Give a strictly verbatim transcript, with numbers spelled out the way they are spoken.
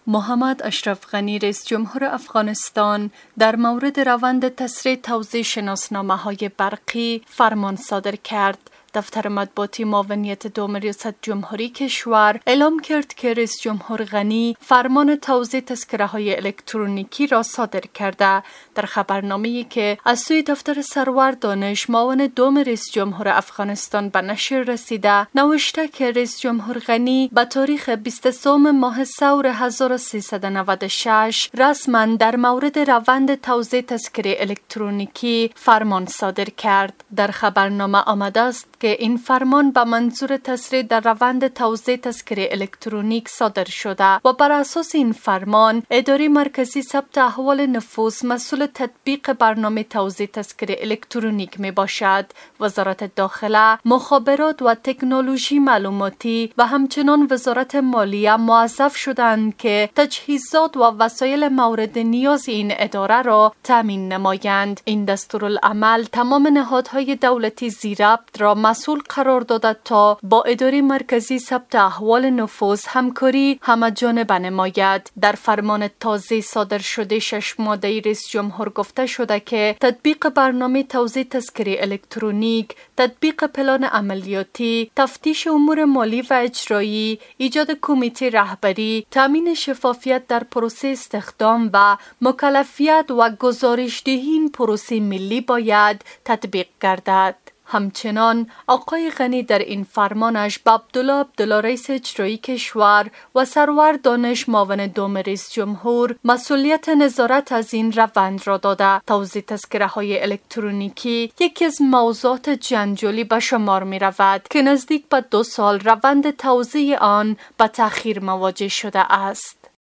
محمد اشرف غنی رئیس جمهور افغانستان در مورد روند تسریع توزیع شناسنامه‌های برقی فرمان صادر کرد. دفتر مطبوعاتی معاونیت دوم ریاست جمهوری کشور اعلام کرد که رئیس جمهور غنی فرمان توزیع تذکره‌های الکترونیکی را صادر کرده. در خبرنامه‌ای که از سوی دفتر سرور دانش معاون دوم رئیس جمهور افغانستان به نشر رسیده، نوشته که رئیس جمهور غنی به تاریخ بیست و سه ماه ثور هزار و سیصد و نود و شش رسما در مورد روند توزیع تذکره الکترونیکی فرمان صادر کرد. در خبرنامه آمده است که این فرمان به منظور تسریع در روند توزیع تذکره الکترونیک صادر شده و بر اساس این فرمان اداره مرکزی ثبت احوال نفوس مسئول تطبیق برنامه توزیع تذکره الکترونیک می باشد. وزارت داخله، مخابرات و تکنولوژی معلوماتی و همچنان وزارت مالیه موظف شدند که تجهیزات و وسایل مورد نیاز این اداره را تامین نمایند. این دستورالعمل تمام نهادهای دولتی زیربط را مسئول قرار داده تا با اداره مرکزی ثبت احوال نفوس همکاری همه‌جانبه نماید. در فرمان تازه صادر شده شش ماده رئیس جمهور گفته شده که تطبیق برنامه توزیع تذکره الکترونیک، تطبیق پلان عملیاتی، تفتیش امور مالی و اجرایی، ایجاد کمیته رهبری، تامین شفافیت در پروسه استخدام و مکلفیت و گزارشدهی این پروسه ملی باید تطبیق گردد. همچنان آقای غنی در این فرمانش به عبدالله عبدالله رئیس اجرایی کشور و سرور دانش معاون دوم رئیس جمهور مسئولیت نظارت از این روند را داده. توزیع تذکره های الکترونیکی یکی از موضوعات جنجالی به شمار می رود که نزدیک به دو سال روند توزیع آن به تأخیر مواجه شده است.